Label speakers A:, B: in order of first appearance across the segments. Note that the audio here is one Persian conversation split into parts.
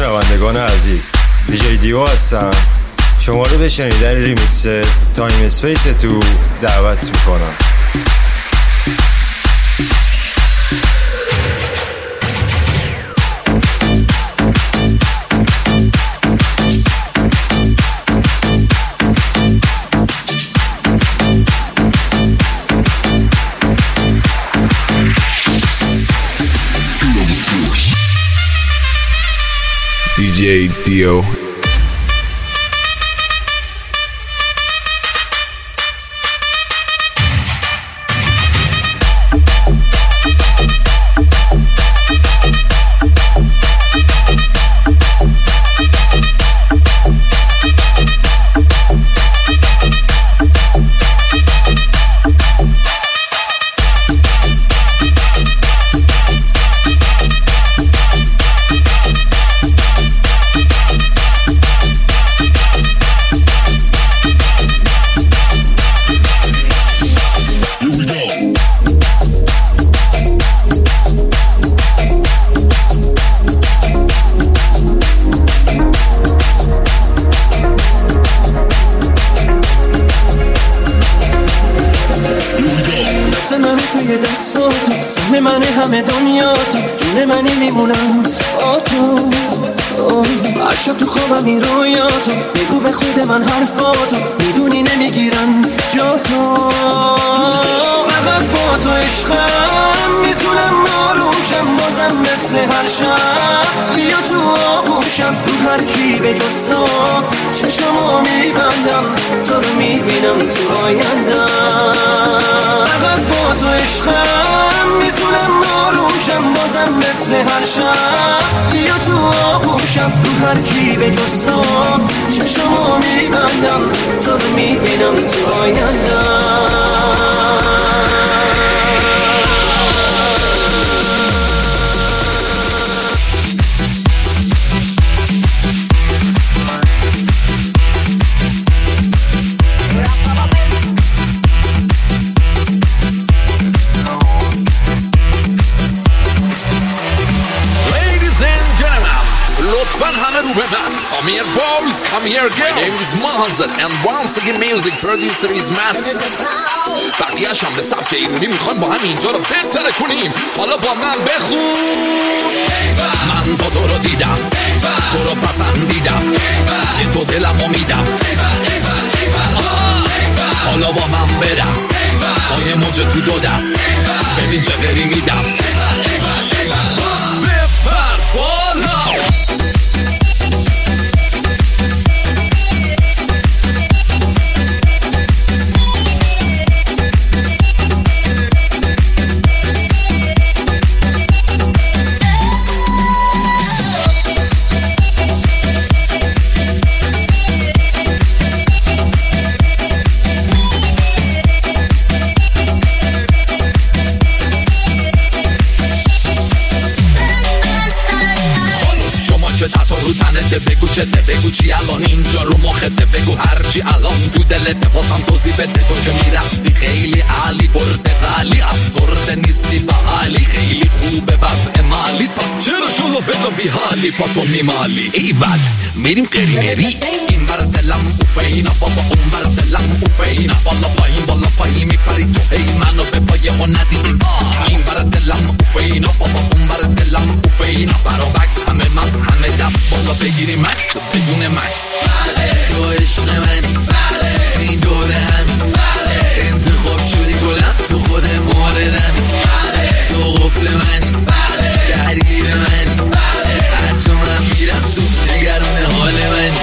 A: شنوندگان عزیز، دیجی دیو هستم. شما رو به شنیدن ریمیکس تایم اسپیس تو دعوت میکنم.
B: DJ Dio.
C: همه دنیا تو جون منی میمونم با تو. هر شب تو خوابم رویاتو بگو به خود من حرفاتو میدونی نمیگیرن جا تو. فقط با تو عشقم میتونم آرومشم بازم مثل هر شب. بیا تو آغوشم رو هر کی به جز تو چشمو میبندم تو رو میبینم تو آیندم. فقط با تو عشقم میتونم آرومشم بازم مثل هر شب. بیا تو آغوشم رو هر کی به جز تو چشمو میبندم تو رو میبینم تو آیندم.
D: Come here boys, come here girls. My name is Mahanzad and once again music producer is Master. بقیه‌اش هم به سبک ایرونی میخوایم با هم اینجا رو بهتر کنیم. حالا با من بخون. من با تو رو دیدم، تو رو پسندیدم، این تو دلمو میدم. حالا با من برس، با یه موج تو دو دست، ببین چه غری میدم. بپر بالا. بگو چته، بگو چی الان اینجا رو مخته، بگو هرچی الان تو دلت واسم توضیح بده. تو که میرقصی خیلی عالی، پرتقالی، افسرده نیستی بحالی، خیلی خوبه وضع مالی، پس چرا شلو فدا بی حالی پا تو میمالی. ایول میریم قرینری، این بر دلم اوفینا بابا، اون بر دلم اوفینا، بالا پایین میپری تو هی منو به پای ها ندیدی. این بر دلم اوفینا بابا، اون بر دلم اوفینا، برا بکس همه مست همه دست بالا بگیری مکس بدون مکس. تو عشق منی، این دوره همین، انتخاب شدی گلم تو خود موردمی. تو قفل منی، درگیر منی، هر جا من میرم تو نگران حال منی.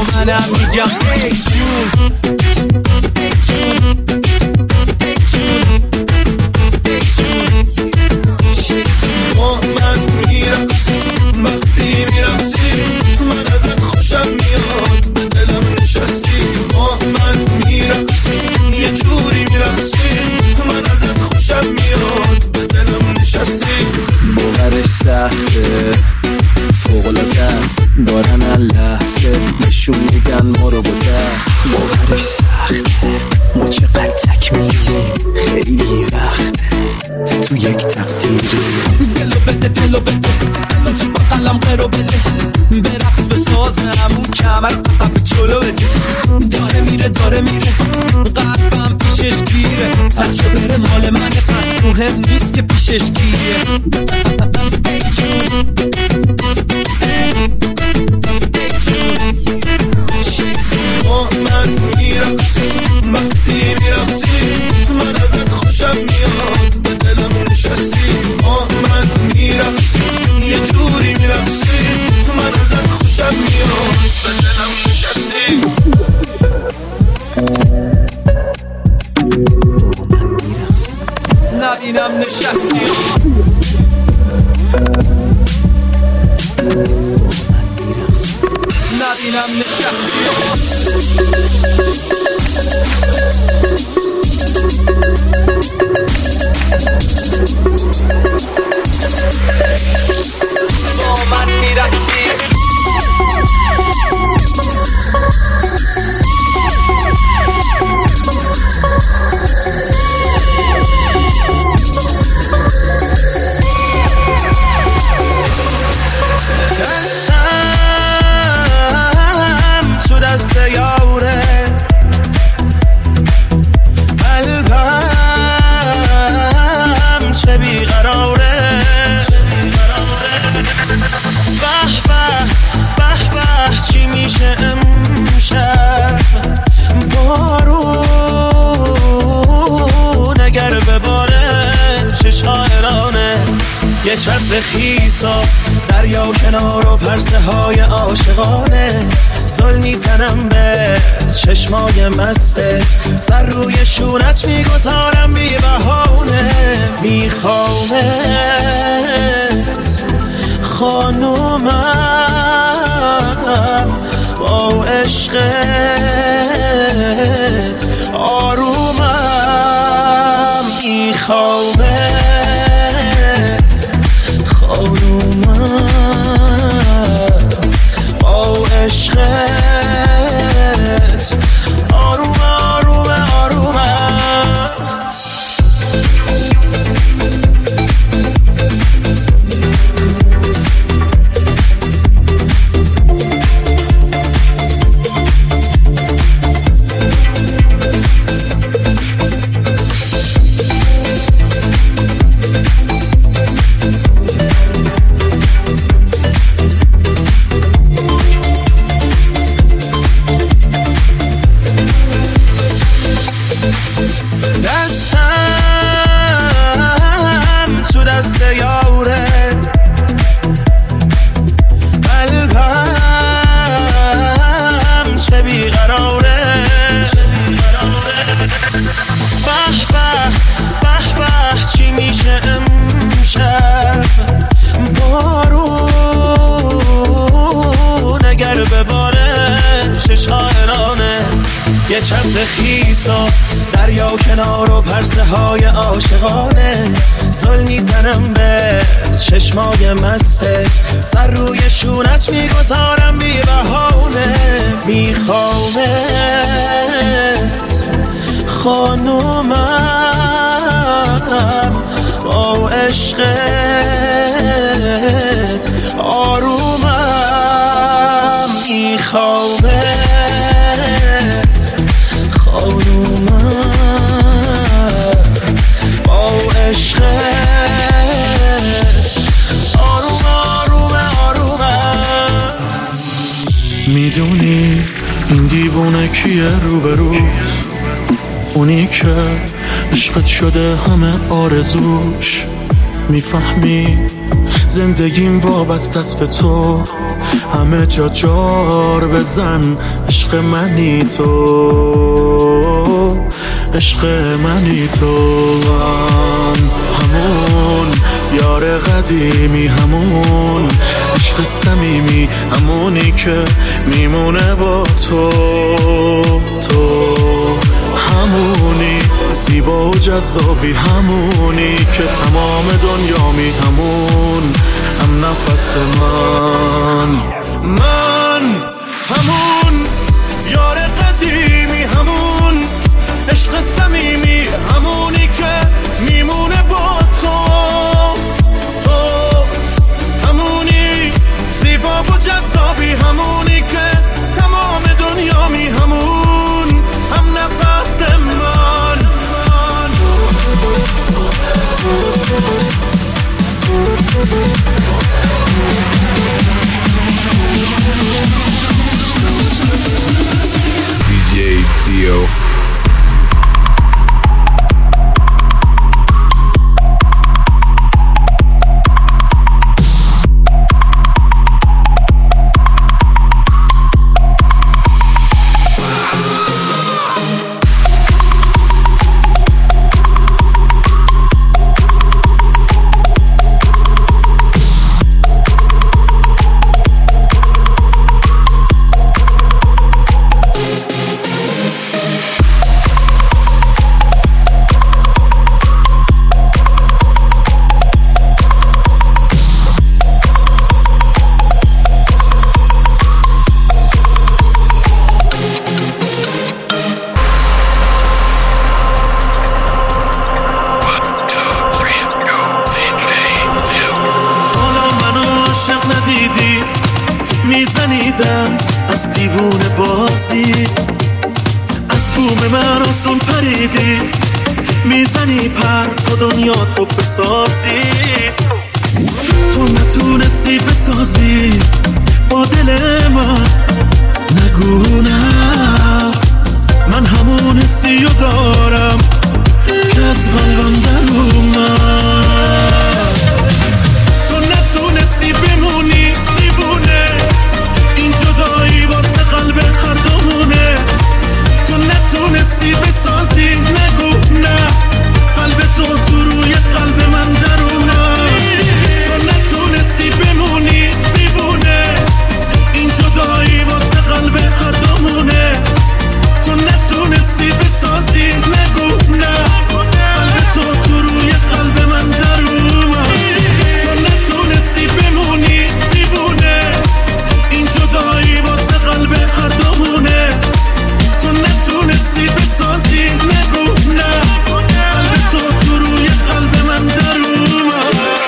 C: منم میگم ای جون من میرقصیم وقتی میرقصیم من ازت خوشم میاد به دلم نشستی من میرقصیم یه جوری میرقصیم من ازت خوشم میاد به دلم نشستی باورش سخته فوق‌العاده است دارن اللحظه نشون میدن ما رو با دست باورش سخته ما چقدر تک میریم خیلی وقته تو یک تقدیری دلو بده تو با قلم قرو بده برقص بسازم اون کمر قف جلو بده داره میره قلبم پیشش گیره هرچه بره مال من پس مهم نیست که پیشش گیره من میرقصیم وقتی میرقصیم من ازت خوشم میاد به دلم نشستی من میرقصیم یه جوری میرقصیم من ازت خوشم میاد به دلم نشستی من میرقصیم نبینم نشستی نبینم نشستی با من میرقصی دست یاوره قلبم چه بیقراره به چی میشه امشب بارون اگر بباره چه شاعرانه یه چتر خیسا دریا کنار و پرسه های عاشقانه زل میزنم به چشمای مستت سر روی شونت میگذارم بی بهانه میخوامت خانومم با عشقت آرومم میخوامت خانومم با عشقت آروم آروم آرومم یه چتر خیسا دریا کنار و پرسه های عاشقانه زل میزنم به چشمای مستت سر روی شونت میگذارم بی بهانه میخوامت خانومم با عشقت آرومم میخوامت با عشقت آروم آروم آرومم
E: میدونی این دیوونه کیه روبروت اونی که عشقت شده همه آرزوش میفهمی زندگیم وابسته است به تو، همه جا جار بزن، عشق منی تو، عشق منی تو. همون یار قدیمی، همون عشق صمیمی، همونی که میمونه با تو، تو همونی زیبا و جذابی، همونی که تمام دنیامی، همون هم نفس من همون یار قدیمی، همون عشق صمیمی، همونی که میمونه با تو، تو همونی زیبا و جذابی، همونی که تمام دنیامی، همون هم نفس من.
B: DJ Dio.
E: میزنیدم از دیوونه بازی، از بوم من آسون پریدی، میزنی پر تا دنیا تو بسازی، تو نتونستی بسازی با دل من، نگو نه، من همون حسی رو دارم که از قلبم در اومد، تو نتونستی بمونی دیوونه، این جدایی واسه قلب هر دومونه، تو نتونستی بسازی، نگو نه، قلب تو روی قلب من درونه، تو نتونستی بمونی دیوونه، این جدایی واسه قلب هر دومونه، تو نتونستی بسازی، نگو نه، قلب تو روی قلب من درونه، تو نتونستی بمونی دیوونه، این جدایی واسه قلب هر دومونه، تو نتونستی بسازی، نگو نه، قلب تو روی قلب من درونه.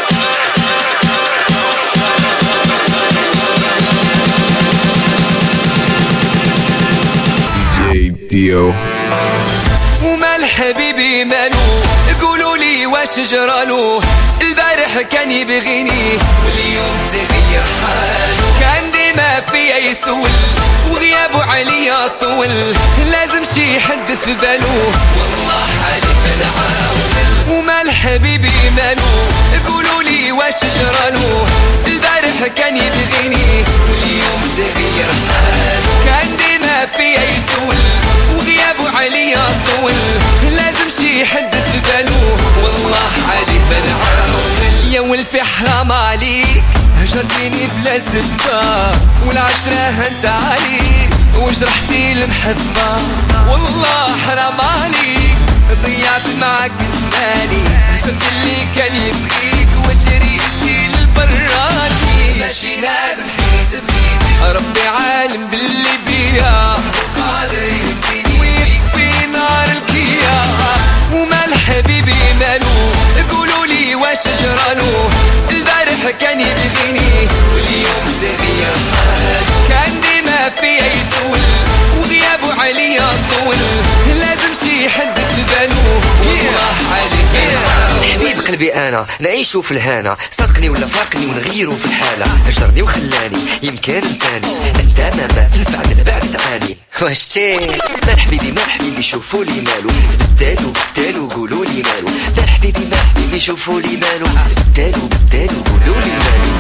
B: DJ Dio.
F: ومال حبيبي مالو، قولوا لي واش جرالو، البارح كان يبغيني واليوم تغير حالو، كان ديما فيا يسول وغيابه عليا طول، لازم شي حد في بالو، والله حالي بنعاول. ومال حبيبي مالو، قولوا لي واش جرالو، البارح كان يبغيني واليوم تغير حالو، كان ديما فيا يسول وغيابه عليا طول، لازم شي حد في بالو، والله حالي بنعاول. يا ولفي حرام عليك، هجرتيني بلا سبة، والعشرة هنت عليك، وجرحتي المحبة، والله حرام عليك، ضيعت معك زماني، هجرت اللي كان يبغيك وجريتي للبراني، ماشي نادم حيت بغيتي، ربي عالم باللي بيا قادر يهزيني ويكفي نار الكيا. ومال حبيبي مالو، قولوا لي واش جرالو، البارح كان يبغيني واليوم تغير حالو، كان ديما فيا يسول وغيابه عليا طول، لازم شي حد في بالو، والله حالي حبيب قلبي انا نعيشو في الهنا، صدقني ولا فارقني ونغيرو في الحالة، هجرني وخلاني يمكن انساني، انت ما نفع من بعد تعاني،
G: واشتي مال حبيبي مال حبيبي شوفوا لي مالو بدالو قولوا لي مالو مال حبيبي شوفوا لي مالو بدالو قولوا لي مالو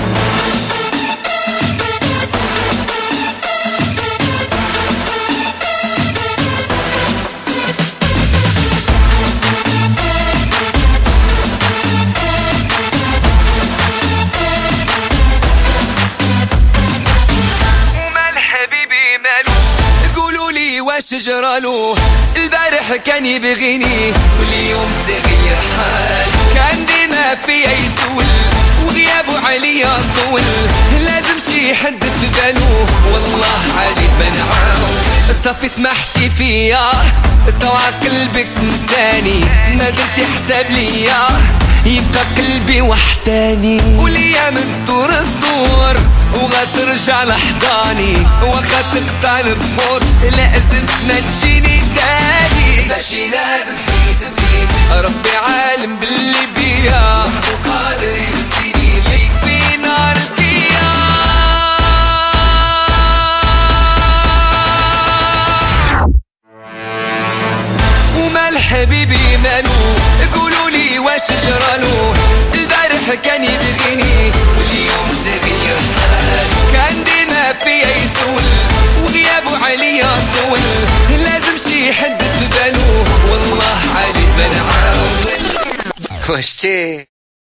F: واش جرالو البارح كان يبغيني واليوم تغير حالو كان ديما فيا يسول وغيابو عليا طول لازم شي حد في بالو والله عادي بنعاو صافي سمحتي فيا طوع قلبك نساني ما درتي حساب ليا يبقى قلبي وحداني والايام تدور وغترجع لحضاني وخا تقطع البحور لازم ما تجيني تاني باش ينادم بيت ربي عالم باللي بيا وقادر يرسيني ليك في نار القيام ومال حبيبي مالو قولوا لي واش جرالو البارح كان يبغيني واليوم تغير حالو كان ديما فيا يسول وغيابو عليا طول لازم شي حد في بالو والله عادي بنعاون
G: واشتي